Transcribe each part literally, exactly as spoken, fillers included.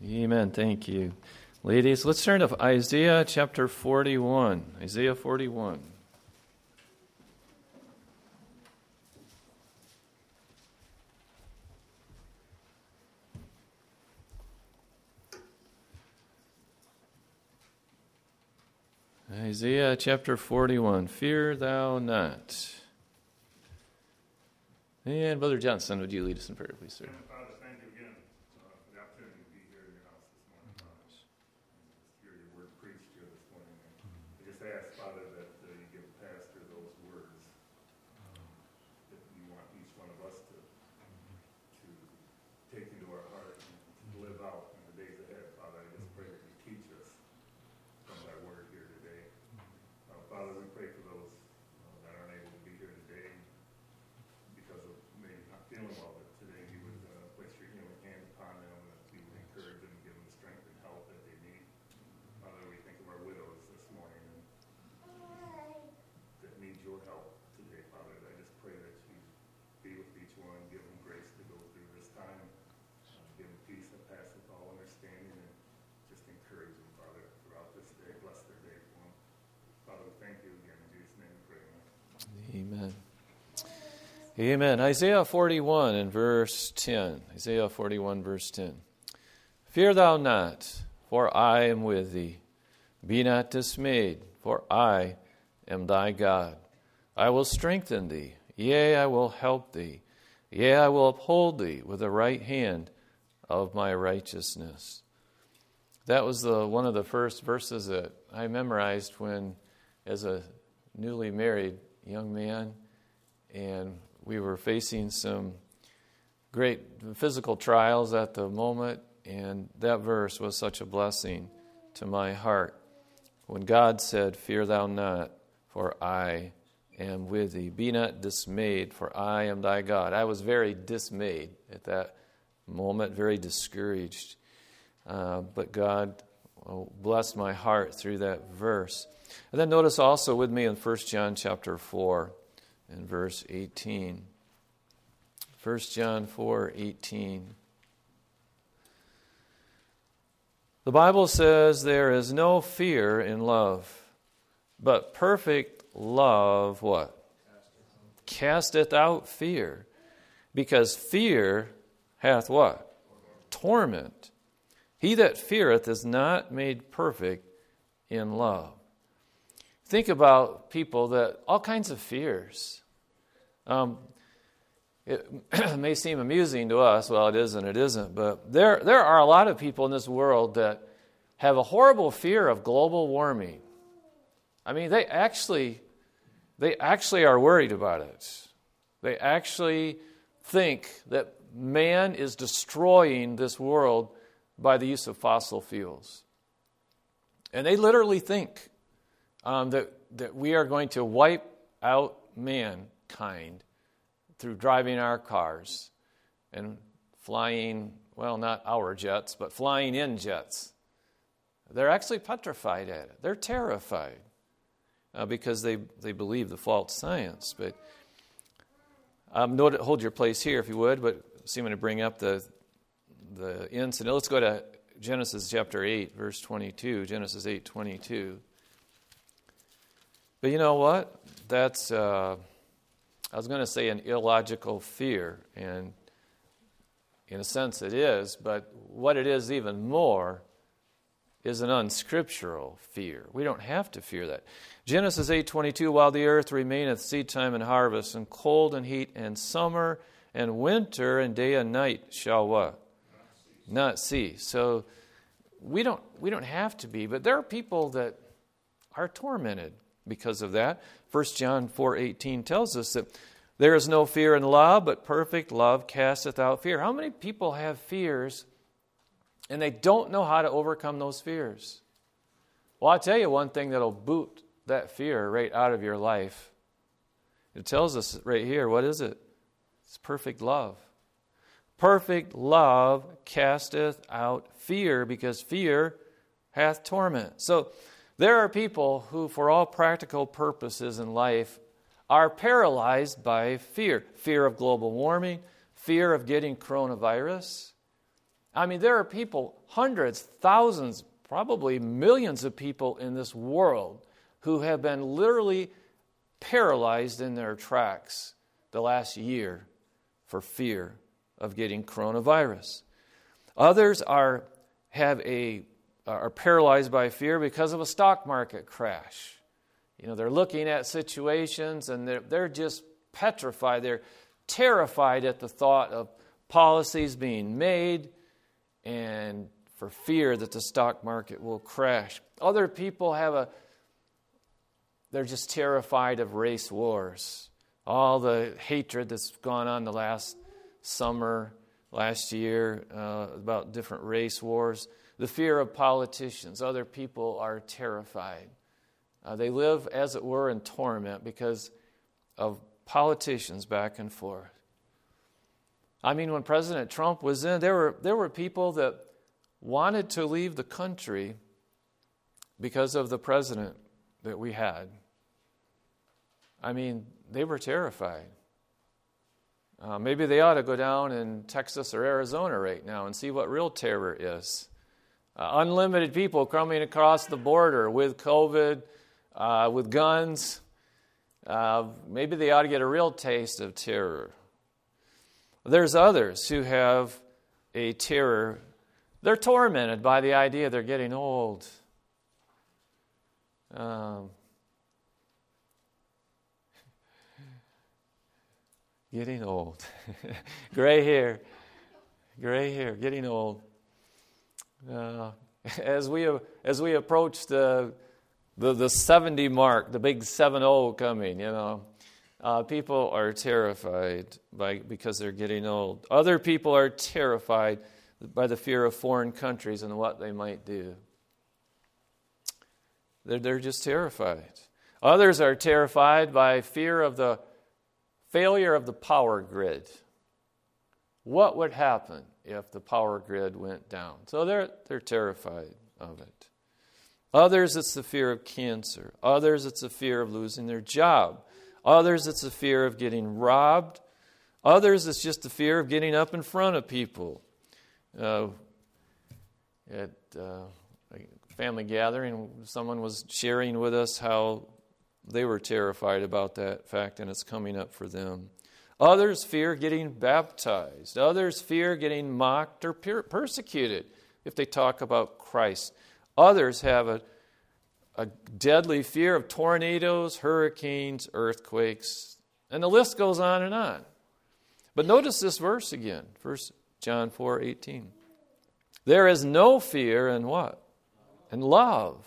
Amen. Thank you. Ladies, let's turn to Isaiah chapter forty-one. Isaiah forty-one. Isaiah chapter forty-one. Fear thou not. And Brother Johnson, would you lead us in prayer, please, sir? Father, thank you again uh, for the opportunity to be here in your house this morning, Father. Just hear your word preached here this morning. And I just ask, Father, that uh, you give Pastor those words that you want each one of us to to take into our heart and to live out in the days ahead, Father. I just pray that you teach us from thy word here today. Uh, Father, we pray for those uh, that aren't able to be here today because of maybe not feeling well, but today you would uh, place your healing hand upon them, and that you would encourage them and give them the strength and help that they need. Father, we think of our widows this morning and that need your help today, Father. I just pray that you be with each one, give them grace to go through this time, uh, give them peace that passeth all understanding, and just encourage them, Father, throughout this day. Bless their day for them. Father, we thank you again. In Jesus' name we pray. Amen. Amen. Isaiah forty-one and verse ten. Isaiah forty-one, verse ten. Fear thou not, for I am with thee. Be not dismayed, for I am thy God. I will strengthen thee. Yea, I will help thee. Yea, I will uphold thee with the right hand of my righteousness. That was the one of the first verses that I memorized when, as a newly married young man, and we were facing some great physical trials at the moment, and that verse was such a blessing to my heart. When God said, "Fear thou not, for I am with thee. Be not dismayed, for I am thy God." I was very dismayed at that moment, very discouraged. Uh, but God oh, blessed my heart through that verse. And then notice also with me in First John chapter four and verse eighteen. First John four eighteen. The Bible says there is no fear in love, but perfect love, what? Casteth out fear. Because fear hath what? Torment. He that feareth is not made perfect in love. Think about people that, all kinds of fears. Um, it may seem amusing to us. Well, it is and it isn't. But there, there are a lot of people in this world that have a horrible fear of global warming. I mean, they actually, they actually are worried about it. They actually think that man is destroying this world by the use of fossil fuels. And they literally think um, that, that we are going to wipe out mankind through driving our cars and flying, well, not our jets, but flying in jets. They're actually petrified at it. They're terrified uh, because they, they believe the false science. But um, note, hold your place here if you would, but see, I'm going to bring up the, the incident. Let's go to Genesis chapter eight, verse twenty-two. Genesis eight twenty-two. But you know what? That's... Uh, I was going to say an illogical fear, and in a sense it is, but what it is even more is an unscriptural fear. We don't have to fear that. Genesis eight twenty-two, while the earth remaineth seedtime and harvest, and cold and heat, and summer and winter, and day and night shall what? Not cease. So we don't we don't have to be, but there are people that are tormented because of that. First John four eighteen tells us that there is no fear in love, but perfect love casteth out fear. How many people have fears and they don't know how to overcome those fears? Well, I'll tell you one thing that'll boot that fear right out of your life. It tells us right here, what is it? It's perfect love. Perfect love casteth out fear, because fear hath torment. So there are people who, for all practical purposes in life, are paralyzed by fear. Fear of global warming, fear of getting coronavirus, I mean, there are people, hundreds, thousands, probably millions of people in this world who have been literally paralyzed in their tracks the last year for fear of getting coronavirus. Others are have a are paralyzed by fear because of a stock market crash. You know, they're looking at situations and they're, they're just petrified. They're terrified at the thought of policies being made and for fear that the stock market will crash. Other people have a, they're just terrified of race wars. All the hatred that's gone on the last summer, last year, uh, about different race wars. The fear of politicians. Other people are terrified. Uh, they live, as it were, in torment because of politicians back and forth. I mean, when President Trump was in, there were there were people that wanted to leave the country because of the president that we had. I mean, they were terrified. Uh, maybe they ought to go down in Texas or Arizona right now and see what real terror is. Uh, unlimited people coming across the border with COVID, uh, with guns. Uh, maybe they ought to get a real taste of terror. There's others who have a terror. They're tormented by the idea they're getting old. Um, getting old. Gray hair. Gray hair, getting old. Uh, as we as we approach the the the seventy mark, the big seven oh coming, you know, uh, people are terrified by because they're getting old. Other people are terrified by the fear of foreign countries and what they might do. They're they're just terrified. Others are terrified by fear of the failure of the power grid. What would happen if the power grid went down? So they're they're terrified of it. Others, it's the fear of cancer. Others, it's the fear of losing their job. Others, it's the fear of getting robbed. Others, it's just the fear of getting up in front of people. Uh, at uh, a family gathering, someone was sharing with us how they were terrified about that fact, and it's coming up for them. Others fear getting baptized. Others fear getting mocked or per- persecuted if they talk about Christ. Others have a, a deadly fear of tornadoes, hurricanes, earthquakes, and the list goes on and on. But notice this verse again, First John four eighteen. There is no fear in what? In love.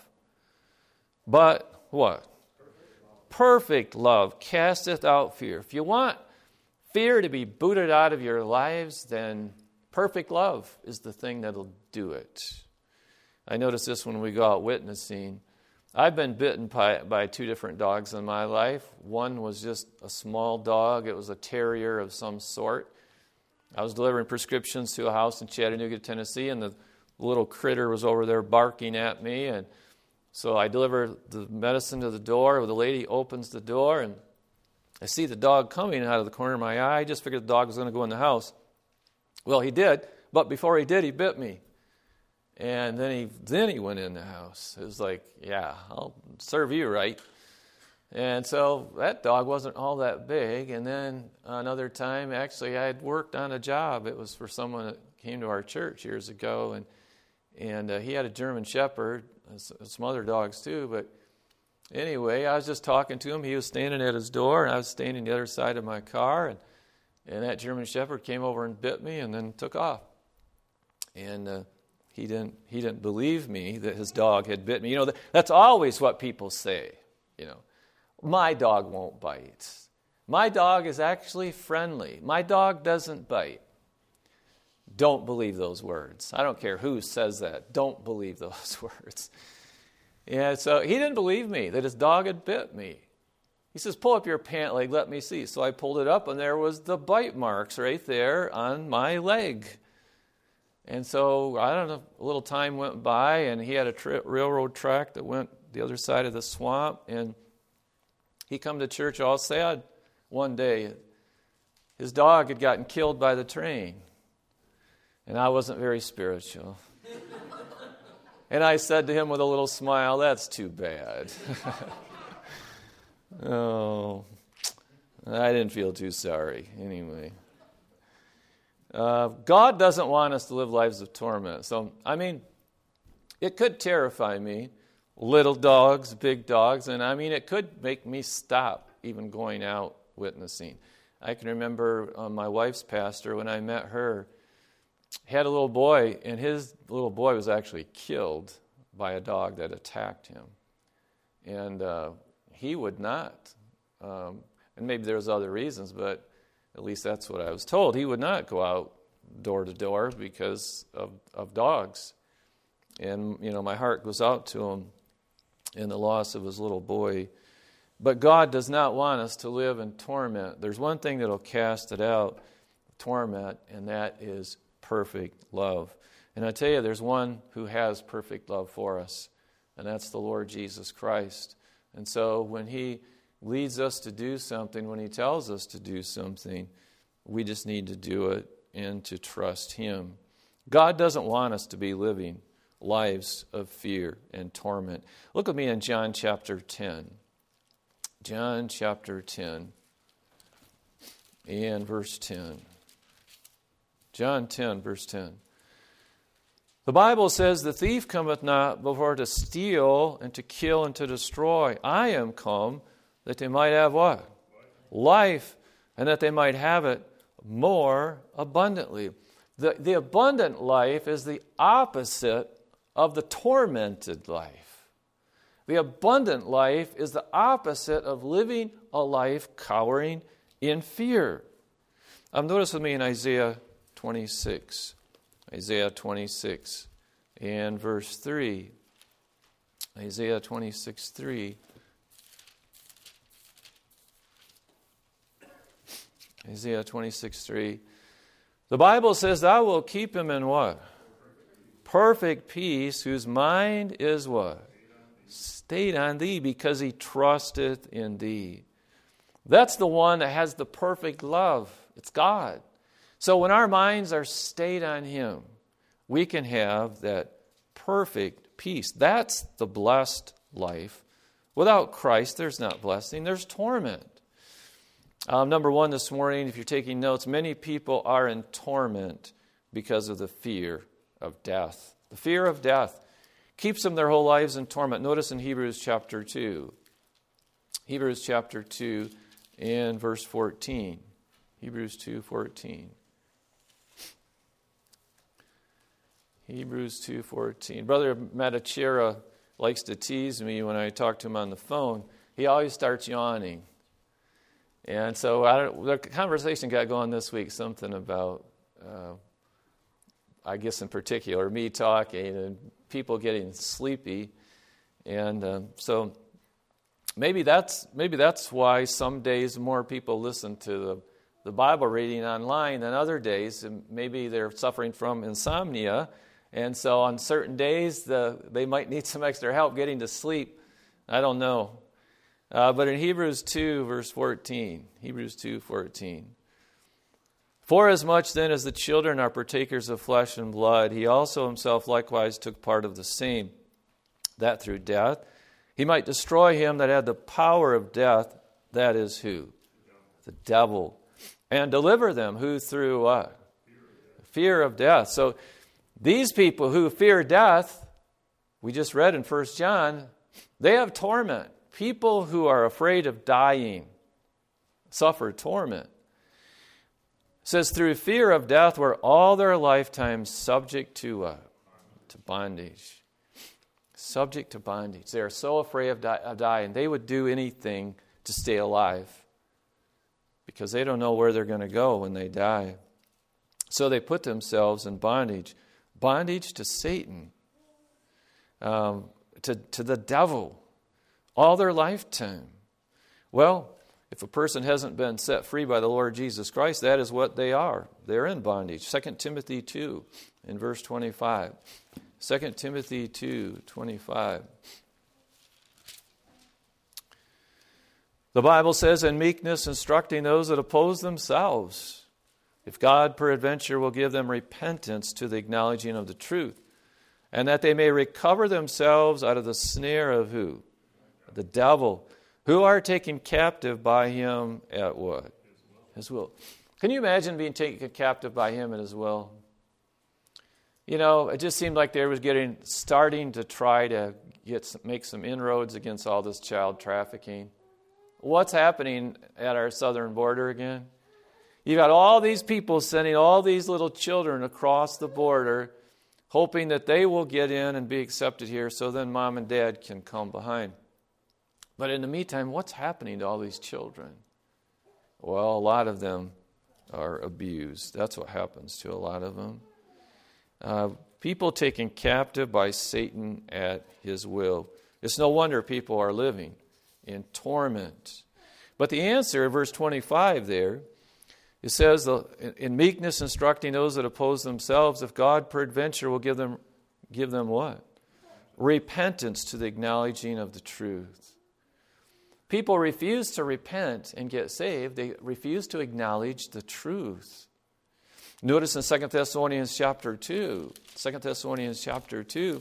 But what? Perfect love casteth out fear. If you want fear to be booted out of your lives, then perfect love is the thing that'll do it. I noticed this when we go out witnessing. I've been bitten by, by two different dogs in my life. One was just a small dog. It was a terrier of some sort. I was delivering prescriptions to a house in Chattanooga, Tennessee, and the little critter was over there barking at me. And so I deliver the medicine to the door. The lady opens the door, and I see the dog coming out of the corner of my eye. I just figured the dog was going to go in the house. Well, he did, but before he did, he bit me. And then he then he went in the house. It was like, yeah, I'll serve you right. And so that dog wasn't all that big. And then another time, actually, I had worked on a job. It was for someone that came to our church years ago, and and uh, he had a German Shepherd, some other dogs too, but anyway, I was just talking to him. He was standing at his door, and I was standing on the other side of my car, and, and that German Shepherd came over and bit me and then took off. And uh, he didn't he didn't believe me that his dog had bit me. You know, that's always what people say, you know. My dog won't bite. My dog is actually friendly. My dog doesn't bite. Don't believe those words. I don't care who says that. Don't believe those words. Yeah, so he didn't believe me that his dog had bit me. He says, pull up your pant leg, let me see. So I pulled it up, and there was the bite marks right there on my leg. And so, I don't know, a little time went by, and he had a tri- railroad track that went the other side of the swamp, and he come to church all sad one day. His dog had gotten killed by the train. And I wasn't very spiritual. And I said to him with a little smile, that's too bad. Oh, I didn't feel too sorry anyway. Uh, God doesn't want us to live lives of torment. So, I mean, it could terrify me. Little dogs, big dogs, and I mean, it could make me stop even going out witnessing. I can remember uh, my wife's pastor, when I met her, had a little boy, and his little boy was actually killed by a dog that attacked him. And uh, he would not, um, and maybe there's other reasons, but at least that's what I was told. He would not go out door to door because of, of dogs. And, you know, my heart goes out to him in the loss of his little boy. But God does not want us to live in torment. There's one thing that will cast it out, torment, and that is perfect love. And I tell you, there's one who has perfect love for us, and that's the Lord Jesus Christ. And so when he leads us to do something, when he tells us to do something, we just need to do it and to trust him. God doesn't want us to be living lives of fear and torment. Look with me in John chapter ten. John chapter ten and verse ten. John ten, verse ten. The Bible says, the thief cometh not before to steal and to kill and to destroy. I am come that they might have what? Life, and that they might have it more abundantly. The, the abundant life is the opposite of the tormented life. The abundant life is the opposite of living a life cowering in fear. Um, notice with me in Isaiah twenty-six. Isaiah twenty-six and verse three. Isaiah twenty-six, three. Isaiah twenty-six, three. The Bible says, thou wilt keep him in what? Perfect peace, whose mind is what? Stayed on thee, because he trusteth in thee. That's the one that has the perfect love. It's God. So when our minds are stayed on him, we can have that perfect peace. That's the blessed life. Without Christ, there's not blessing, there's torment. Um, number one this morning, if you're taking notes, many people are in torment because of the fear of death. The fear of death keeps them their whole lives in torment. Notice in Hebrews chapter two. Hebrews chapter two and verse fourteen. Hebrews two fourteen. Hebrews two fourteen. Brother Matachera likes to tease me when I talk to him on the phone. He always starts yawning. And so I don't, the conversation got going this week, something about, uh, I guess in particular, me talking and people getting sleepy. And um, so maybe that's maybe that's why some days more people listen to the, the Bible reading online than other days. And maybe they're suffering from insomnia. And so on certain days, the, they might need some extra help getting to sleep. I don't know. Uh, but in Hebrews two, verse fourteen, Hebrews two fourteen, forasmuch then as the children are partakers of flesh and blood, he also himself likewise took part of the same, that through death he might destroy him that had the power of death, that is who? The devil. And deliver them who through what? Fear of death. So these people who fear death, we just read in First John, they have torment. People who are afraid of dying suffer torment. It says, through fear of death were all their lifetime subject to uh, to bondage. Subject to bondage. They are so afraid of, di- of dying, they would do anything to stay alive because they don't know where they're going to go when they die. So they put themselves in bondage. Bondage to Satan, um, to, to the devil. All their lifetime. Well, if a person hasn't been set free by the Lord Jesus Christ, that is what they are. They're in bondage. Second Timothy two in verse twenty-five. Second Timothy two, twenty-five. The Bible says, in meekness instructing those that oppose themselves. if God peradventure will give them repentance to the acknowledging of the truth, and that they may recover themselves out of the snare of who? The devil, who are taken captive by him at what? His will. Can you imagine being taken captive by him at his will? You know, it just seemed like they was getting starting to try to get some, make some inroads against all this child trafficking. What's happening at our southern border again? You got all these people sending all these little children across the border, hoping that they will get in and be accepted here, so then mom and dad can come behind. But in the meantime, what's happening to all these children? Well, a lot of them are abused. That's what happens to a lot of them. Uh, people taken captive by Satan at his will. It's no wonder people are living in torment. But the answer, verse twenty-five there, it says, in meekness instructing those that oppose themselves, if God peradventure will give them, give them what? Repentance to the acknowledging of the truth. People refuse to repent and get saved. They refuse to acknowledge the truth. Notice in Second Thessalonians chapter two, Second Thessalonians chapter two,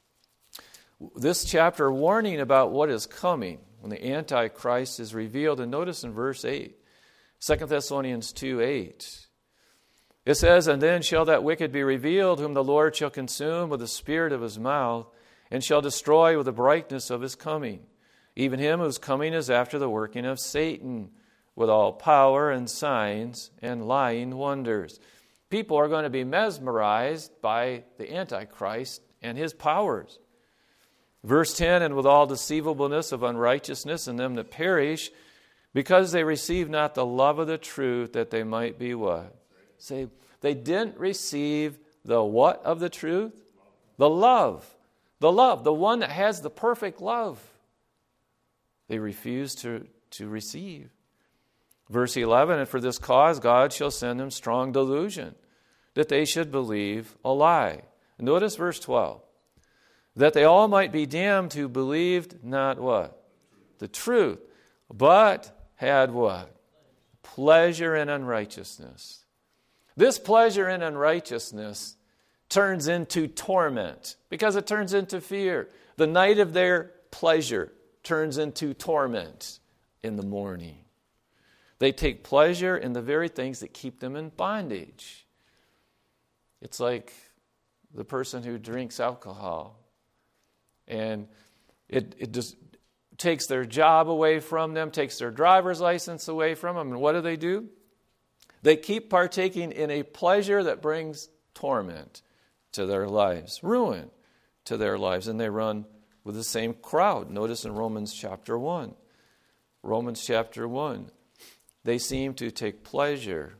this chapter warning about what is coming when the Antichrist is revealed. And notice in verse eight, Second Thessalonians two eight, it says, and then shall that wicked be revealed, whom the Lord shall consume with the spirit of his mouth, and shall destroy with the brightness of his coming. Even him whose coming is after the working of Satan, with all power and signs and lying wonders. People are going to be mesmerized by the Antichrist and his powers. Verse ten, and with all deceivableness of unrighteousness in them that perish, because they receive not the love of the truth, that they might be what? Say, they didn't receive the what of the truth? The love. The love, the one that has the perfect love. They refuse to, to receive. Verse eleven, and for this cause God shall send them strong delusion, that they should believe a lie. Notice verse twelve. That they all might be damned who believed not what? The truth. But had what? Pleasure in unrighteousness. This pleasure in unrighteousness turns into torment because it turns into fear. The night of their pleasure turns into torment in the morning. They take pleasure in the very things that keep them in bondage. It's like the person who drinks alcohol, and it, it just takes their job away from them, takes their driver's license away from them, and what do they do? They keep partaking in a pleasure that brings torment to their lives, ruin to their lives, and they run with the same crowd. Notice in Romans chapter one. Romans chapter one. They seem to take pleasure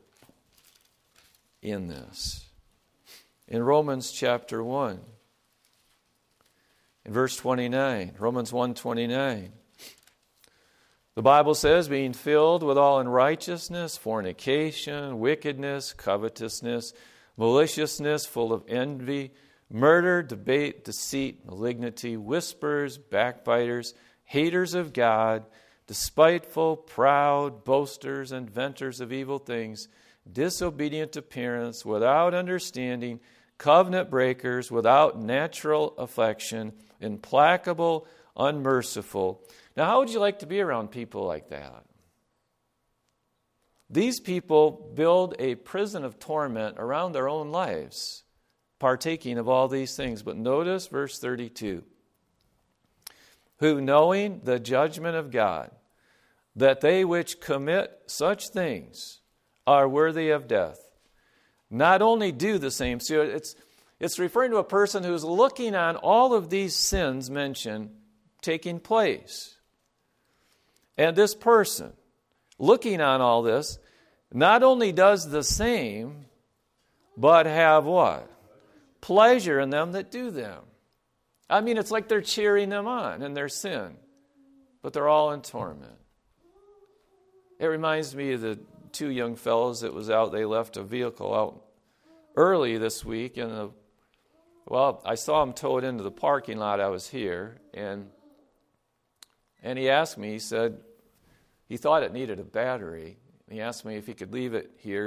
in this. In Romans chapter one, in verse twenty-nine, Romans one twenty-nine, the Bible says, being filled with all unrighteousness, fornication, wickedness, covetousness, maliciousness, full of envy, murder, debate, deceit, malignity, whispers, backbiters, haters of God, despiteful, proud, boasters, inventors of evil things, disobedient to parents, without understanding, covenant breakers, without natural affection, implacable, unmerciful. Now, how would you like to be around people like that? These people build a prison of torment around their own lives, partaking of all these things. But notice verse thirty-two. Who, knowing the judgment of God, that they which commit such things are worthy of death, not only do the same. So it's, it's referring to a person who's looking on all of these sins mentioned taking place. And this person, looking on all this, not only does the same, but have what? Pleasure in them that do them. I mean, it's like they're cheering them on in their sin, but they're all in torment. It reminds me of the two young fellows that was out. They left a vehicle out early this week, and the, well, I saw him tow it into the parking lot. I was here, and and he asked me. He said he thought it needed a battery. He asked me if he could leave it here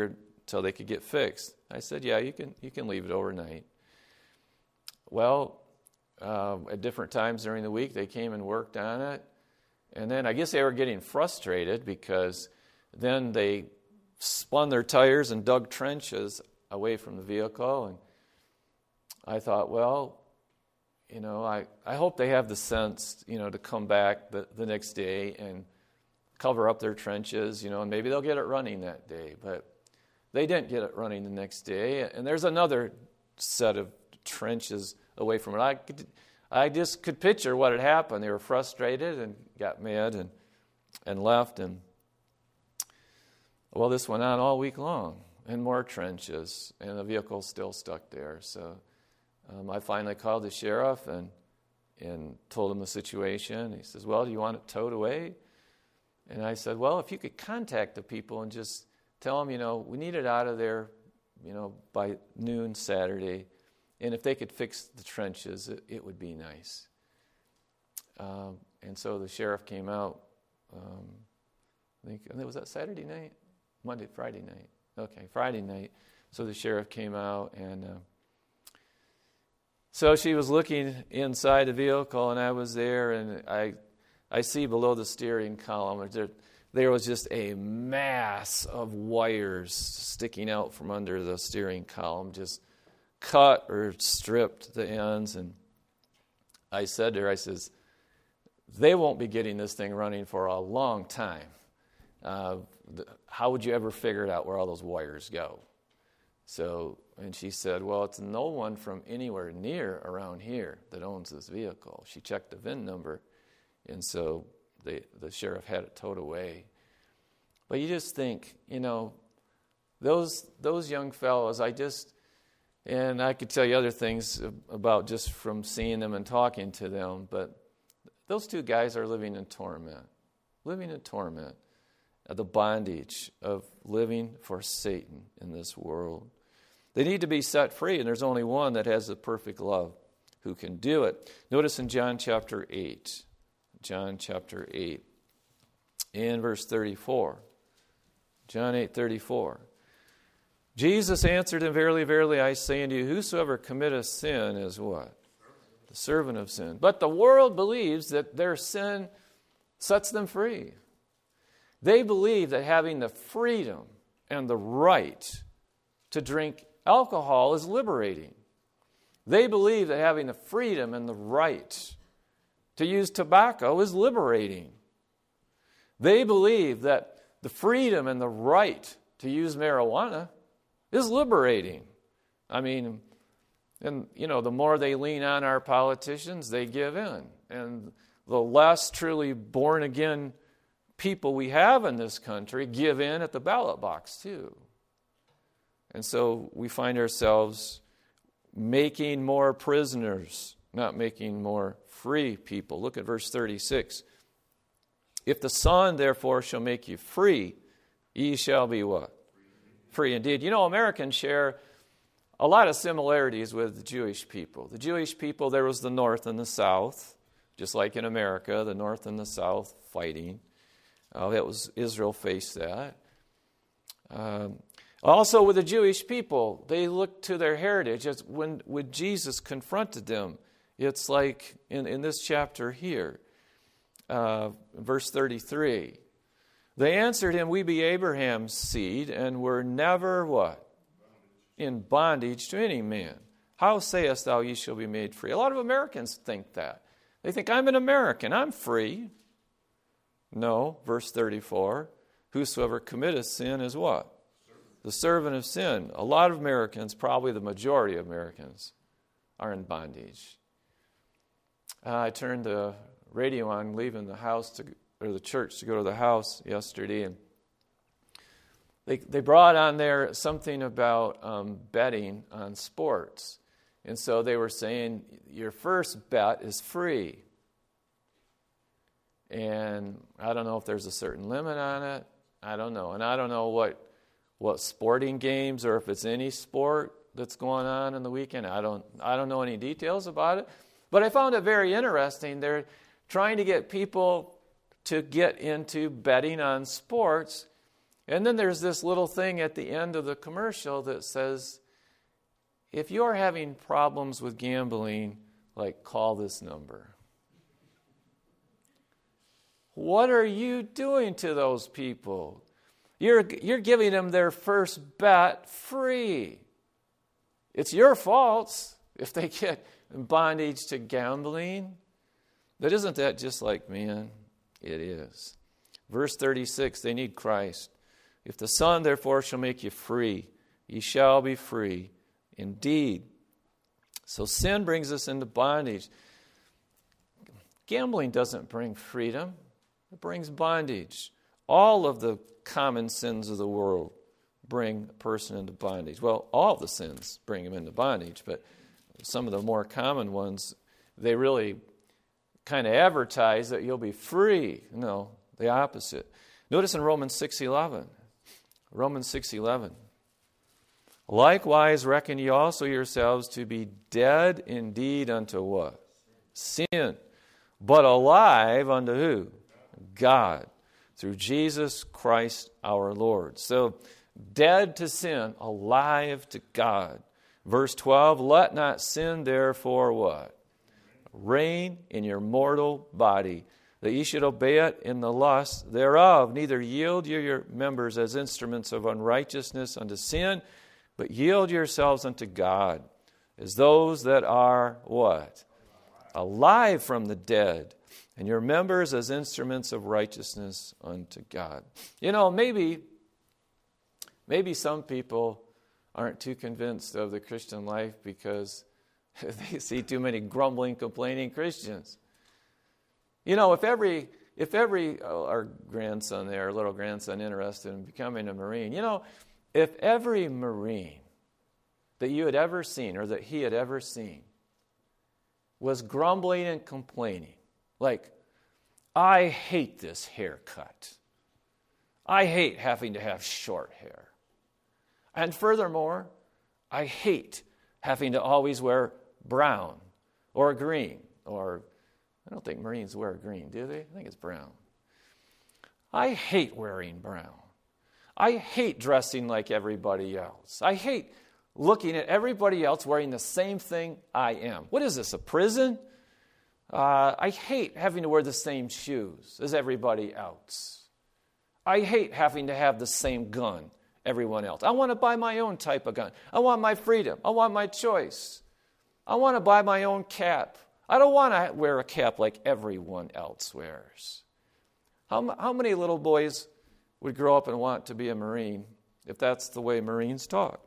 until they could get fixed. I said, yeah, you can you can leave it overnight. Well, uh, at different times during the week, they came and worked on it. And then I guess they were getting frustrated because then they spun their tires and dug trenches away from the vehicle. And I thought, well, you know, I, I hope they have the sense, you know, to come back the, the next day and cover up their trenches, you know, and maybe they'll get it running that day. But they didn't get it running the next day. And there's another set of trenches away from it. I could, I just could picture what had happened. They were frustrated and got mad and and left. And, well, this went on all week long, and more trenches, and the vehicle's still stuck there. So um, I finally called the sheriff and and told him the situation. He says, well, do you want it towed away? And I said, well, if you could contact the people and just tell them, you know, we need it out of there, you know, by noon Saturday. And if they could fix the trenches, it, it would be nice. Um, and so the sheriff came out, um, I think, was that Saturday night? Monday, Friday night. Okay, Friday night. So the sheriff came out, and uh, so she was looking inside the vehicle, and I was there, and I I see below the steering column, there, there was just a mass of wires sticking out from under the steering column, just cut or stripped the ends. And I said to her, I says, they won't be getting this thing running for a long time. Uh, the, how would you ever figure it out where all those wires go? So, and she said, well, it's no one from anywhere near around here that owns this vehicle. She checked the V I N number, and so the the sheriff had it towed away. But you just think, you know, those those young fellows, I just, and I could tell you other things about just from seeing them and talking to them, but those two guys are living in torment, living in torment, the bondage of living for Satan in this world. They need to be set free, and there's only one that has the perfect love who can do it. Notice in John chapter eight, John chapter eight, in verse thirty-four, John eight thirty-four. Jesus answered him, verily, verily, I say unto you, whosoever committeth sin is what? The servant of sin. But the world believes that their sin sets them free. They believe that having the freedom and the right to drink alcohol is liberating. They believe that having the freedom and the right to use tobacco is liberating. They believe that the freedom and the right to use marijuana is liberating. I mean, and you know, the more they lean on our politicians, they give in. And the less truly born-again people we have in this country give in at the ballot box too. And so we find ourselves making more prisoners, not making more free people. Look at verse thirty-six. If the Son, therefore, shall make you free, ye shall be what? Free indeed. You know, Americans share a lot of similarities with the Jewish people. The Jewish people, there was the North and the South, just like in America, the North and the South fighting. Uh, that was Israel faced that. Um, also with the Jewish people, they looked to their heritage. As when, when Jesus confronted them, it's like in, in this chapter here, uh, verse thirty-three. They answered him, we be Abraham's seed, and were never what? In bondage to any man. How sayest thou, ye shall be made free? A lot of Americans think that. They think, I'm an American, I'm free. No, verse thirty-four, whosoever committeth sin is what? The servant of sin. A lot of Americans, probably the majority of Americans, are in bondage. Uh, I turned the radio on, leaving the house to or the church to go to the house yesterday, and they they brought on there something about um, betting on sports, and so they were saying your first bet is free, and I don't know if there's a certain limit on it. I don't know, and I don't know what what sporting games or if it's any sport that's going on in the weekend. I don't I don't know any details about it, but I found it very interesting. They're trying to get people to get into betting on sports, And then there's this little thing at the end of the commercial that says, if you're having problems with gambling, like, call this number. What are you doing to those people? You're, you're giving them their first bet free. It's your fault if they get in bondage to gambling. But isn't that just like man? It is. Verse thirty-six, they need Christ. If the Son, therefore, shall make you free, ye shall be free indeed. So sin brings us into bondage. Gambling doesn't bring freedom. It brings bondage. All of the common sins of the world bring a person into bondage. Well, all the sins bring him into bondage, but some of the more common ones, they really kind of advertise that you'll be free. No, the opposite. Notice in Romans six eleven. Romans six eleven. Likewise reckon ye also yourselves to be dead indeed unto what? Sin. But alive unto who? God. Through Jesus Christ our Lord. So, dead to sin, alive to God. Verse twelve, let not sin therefore what? Reign in your mortal body, that ye should obey it in the lust thereof. Neither yield ye your members as instruments of unrighteousness unto sin, but yield yourselves unto God, as those that are what? Alive from the dead, and your members as instruments of righteousness unto God. You know, maybe, maybe some people aren't too convinced of the Christian life because they see too many grumbling, complaining Christians. You know, if every if every oh, our grandson there, our little grandson interested in becoming a Marine, you know, if every Marine that you had ever seen or that he had ever seen was grumbling and complaining, like, I hate this haircut. I hate having to have short hair. And furthermore, I hate having to always wear brown or green, or I don't think Marines wear green, do they? I think it's brown. I hate wearing brown. I hate dressing like everybody else. I hate looking at everybody else wearing the same thing I am. What is this, a prison? Uh, I hate having to wear the same shoes as everybody else. I hate having to have the same gun everyone else. I want to buy my own type of gun. I want my freedom. I want my choice. I want to buy my own cap. I don't want to wear a cap like everyone else wears. How, how many little boys would grow up and want to be a Marine if that's the way Marines talk?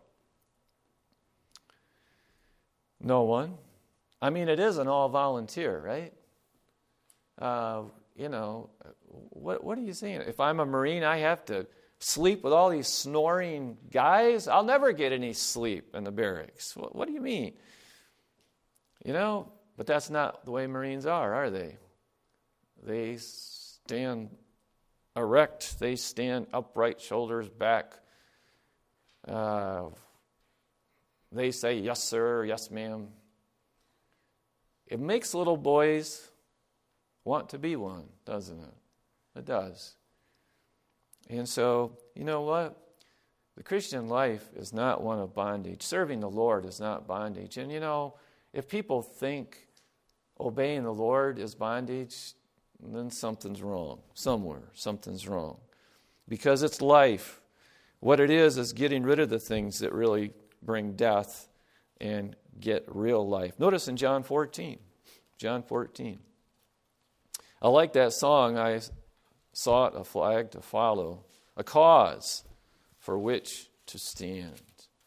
No one. I mean, it is an all-volunteer, right? Uh, you know, what, what are you saying? If I'm a Marine, I have to sleep with all these snoring guys? I'll never get any sleep in the barracks. What, what do you mean? You know, but that's not the way Marines are, are they? They stand erect. They stand upright, shoulders back. Uh, they say, yes, sir, yes, ma'am. It makes little boys want to be one, doesn't it? It does. And so, you know what? The Christian life is not one of bondage. Serving the Lord is not bondage. And, you know, if people think obeying the Lord is bondage, then something's wrong. Somewhere, something's wrong. Because it's life. What it is is getting rid of the things that really bring death and get real life. Notice in John fourteen. John fourteen. I like that song, I sought a flag to follow, a cause for which to stand.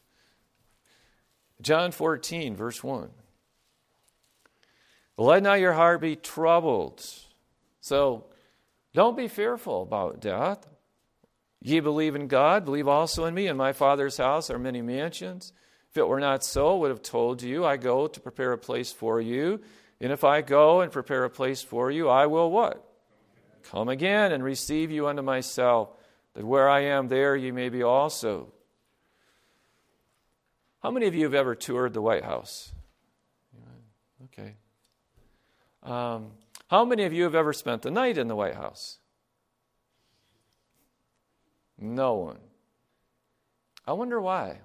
John fourteen, verse one. Let not your heart be troubled. So, don't be fearful about death. Ye believe in God, believe also in me. In my Father's house are many mansions. If it were not so, I would have told you, I go to prepare a place for you. And if I go and prepare a place for you, I will what? Come again and receive you unto myself, that where I am, there ye may be also. How many of you have ever toured the White House? Okay. Um, how many of you have ever spent the night in the White House? No one. I wonder why.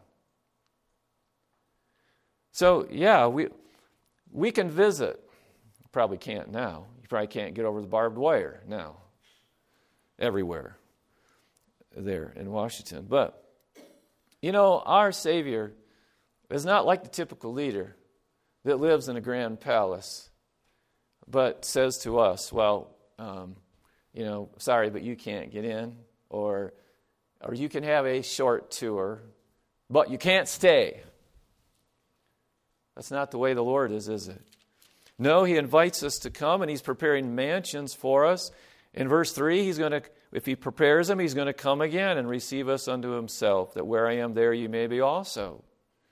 So, yeah, we we can visit. Probably can't now. You probably can't get over the barbed wire now. Everywhere there in Washington. But, you know, our Savior is not like the typical leader that lives in a grand palace, but says to us, well, um, you know, sorry, but you can't get in, or or you can have a short tour, but you can't stay. That's not the way the Lord is, is it? No, he invites us to come, and he's preparing mansions for us. In verse three, he's going to, if he prepares them, he's going to come again and receive us unto himself, that where I am, there you may be also.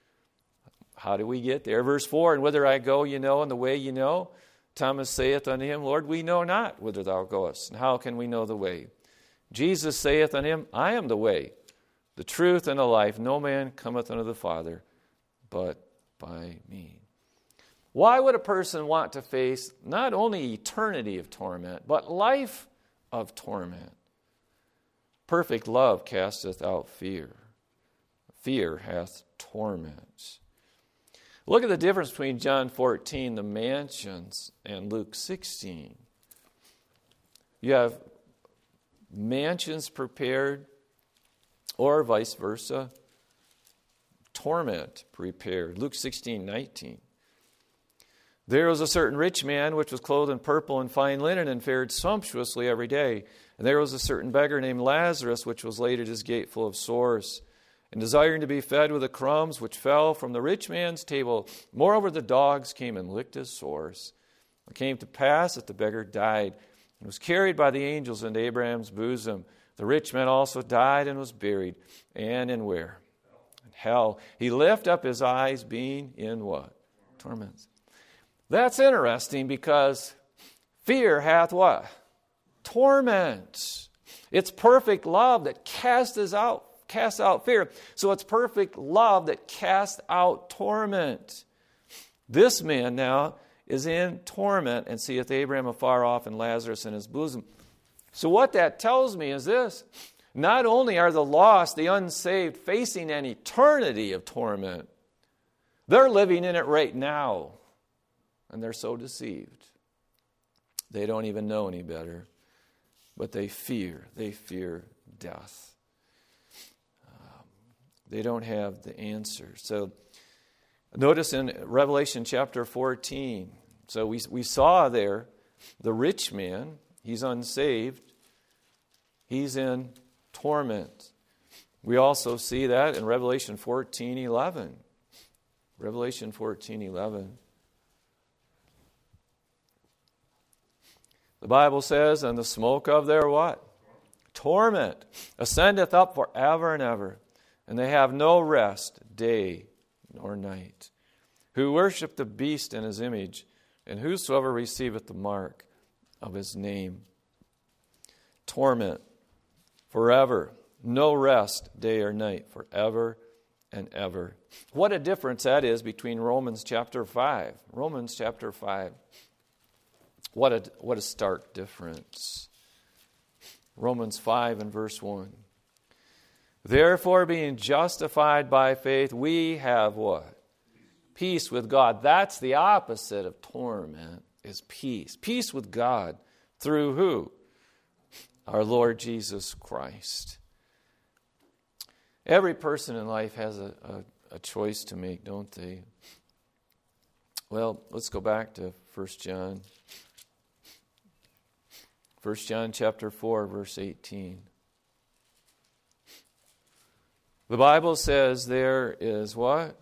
How do we get there? Verse four, and whither I go, you know, and the way you know. Thomas saith unto him, Lord, we know not whither thou goest, and how can we know the way? Jesus saith unto him, I am the way, the truth, and the life. No man cometh unto the Father, but by me. Why would a person want to face not only eternity of torment, but life of torment? Perfect love casteth out fear. Fear hath torment. Look at the difference between John fourteen, the mansions, and Luke sixteen. You have mansions prepared, or vice versa, torment prepared. Luke sixteen nineteen. There was a certain rich man which was clothed in purple and fine linen and fared sumptuously every day. And there was a certain beggar named Lazarus which was laid at his gate full of sores, and desiring to be fed with the crumbs which fell from the rich man's table. Moreover, the dogs came and licked his sores. It came to pass that the beggar died and was carried by the angels into Abraham's bosom. The rich man also died and was buried. And in where? In hell. He lifted up his eyes, being in what? Torments. That's interesting, because fear hath what? Torment. It's perfect love that casts out, casts out fear. So it's perfect love that casts out torment. This man now is in torment and seeth Abraham afar off and Lazarus in his bosom. So what that tells me is this. Not only are the lost, the unsaved, facing an eternity of torment, they're living in it right now. And they're so deceived. They don't even know any better. But they fear. They fear death. Um, they don't have the answer. So notice in Revelation chapter fourteen. So we, we saw there the rich man. He's unsaved. He's in torment. We also see that in Revelation fourteen eleven. Revelation fourteen eleven. The Bible says, and the smoke of their what? Torment ascendeth up forever and ever, and they have no rest day nor night. Who worship the beast in his image, and whosoever receiveth the mark of his name. Torment forever, no rest day or night, forever and ever. What a difference that is between Romans chapter five. Romans chapter five. What a, what a stark difference. Romans five and verse one. Therefore, being justified by faith, we have what? Peace with God. That's the opposite of torment, is peace. Peace with God. Through who? Our Lord Jesus Christ. Every person in life has a, a, a choice to make, don't they? Well, let's go back to First John. First John chapter four, verse eighteen. The Bible says there is what?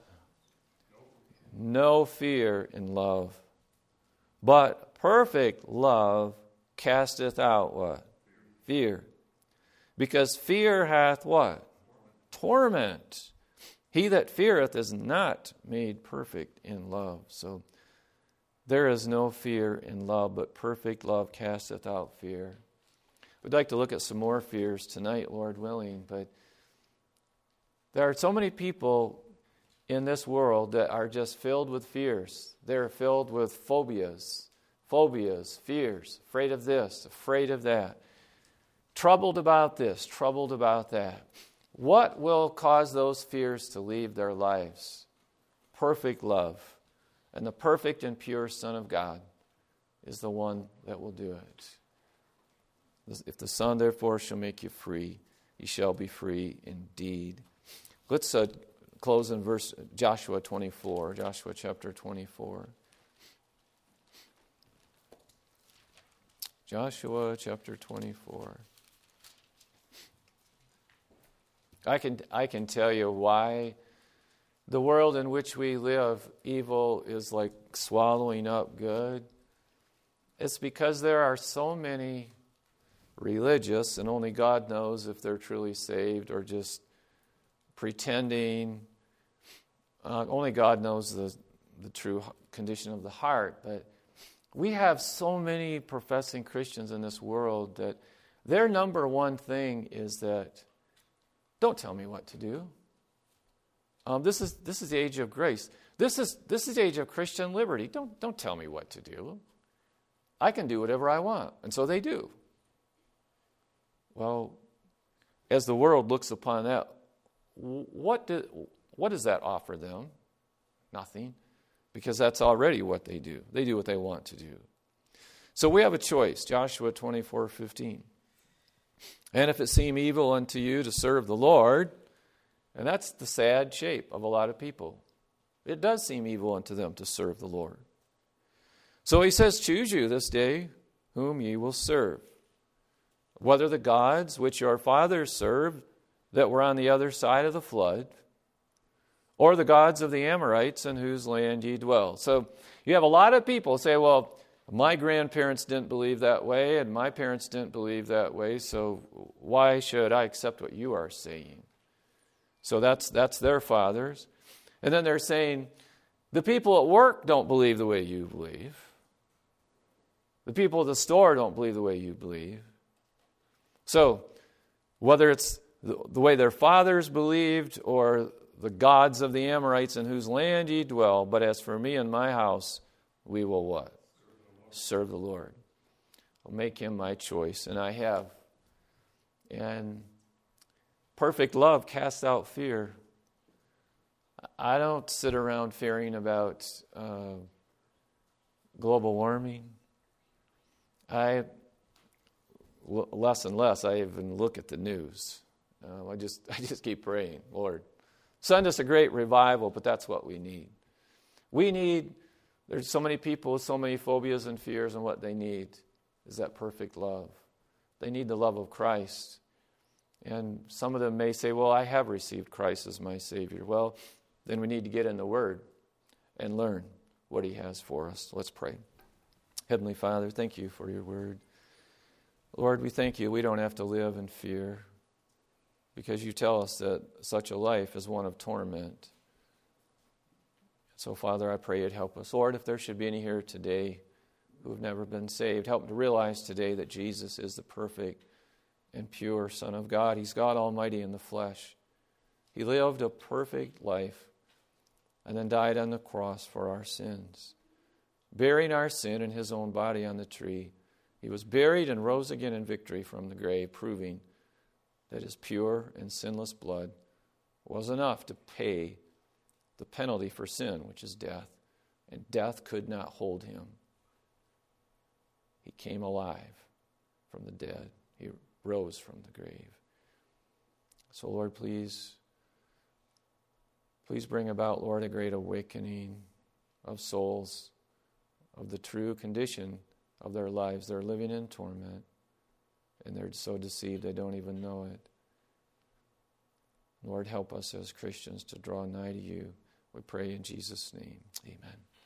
No fear in love. But perfect love casteth out what? Fear. Because fear hath what? Torment. He that feareth is not made perfect in love. So there is no fear in love, but perfect love casteth out fear. We'd like to look at some more fears tonight, Lord willing, but there are so many people in this world that are just filled with fears. They're filled with phobias, phobias, fears, afraid of this, afraid of that. troubled about this, troubled about that. What will cause those fears to leave their lives? Perfect love. And the perfect and pure Son of God is the one that will do it. If the Son, therefore, shall make you free, you shall be free indeed. Let's uh, close in verse Joshua twenty-four, Joshua chapter twenty-four. Joshua chapter twenty-four. I can I can tell you why the world in which we live, evil is like swallowing up good. It's because there are so many religious, and only God knows if they're truly saved or just pretending. Uh, only God knows the, the true condition of the heart. But we have so many professing Christians in this world that their number one thing is that, don't tell me what to do. Um, this is this is the age of grace. This is this is the age of Christian liberty. Don't don't tell me what to do. I can do whatever I want, and so they do. Well, as the world looks upon that, what do, what does that offer them? Nothing, because that's already what they do. They do what they want to do. So we have a choice. Joshua twenty-four fifteen. And if it seem evil unto you to serve the Lord, and that's the sad shape of a lot of people. It does seem evil unto them to serve the Lord. So he says, choose you this day whom ye will serve. Whether the gods which your fathers served that were on the other side of the flood, or the gods of the Amorites in whose land ye dwell. So you have a lot of people say, well, my grandparents didn't believe that way, and my parents didn't believe that way, so why should I accept what you are saying? So that's that's their fathers. And then they're saying, the people at work don't believe the way you believe. The people at the store don't believe the way you believe. So whether it's the, the way their fathers believed or the gods of the Amorites in whose land ye dwell, but as for me and my house, we will what? Serve the Lord. I'll make him my choice, and I have. And perfect love casts out fear. I don't sit around fearing about uh, global warming. I l- less and less. I even look at the news. Uh, I just I just keep praying, Lord, send us a great revival. But that's what we need. We need. There's so many people with so many phobias and fears, and what they need is that perfect love. They need the love of Christ. And some of them may say, well, I have received Christ as my Savior. Well, then we need to get in the Word and learn what He has for us. Let's pray. Heavenly Father, thank you for your Word. Lord, we thank you we don't have to live in fear, because you tell us that such a life is one of torment. So, Father, I pray you'd help us. Lord, if there should be any here today who have never been saved, help them to realize today that Jesus is the perfect and pure Son of God. He's God Almighty in the flesh. He lived a perfect life and then died on the cross for our sins, bearing our sin in his own body on the tree. He was buried and rose again in victory from the grave, proving that his pure and sinless blood was enough to pay the penalty for sin, which is death, and death could not hold him. He came alive from the dead. He rose from the grave. So, Lord, please, please bring about, Lord, a great awakening of souls of the true condition of their lives. They're living in torment, and they're so deceived they don't even know it. Lord, help us as Christians to draw nigh to you. We pray in Jesus' name. Amen.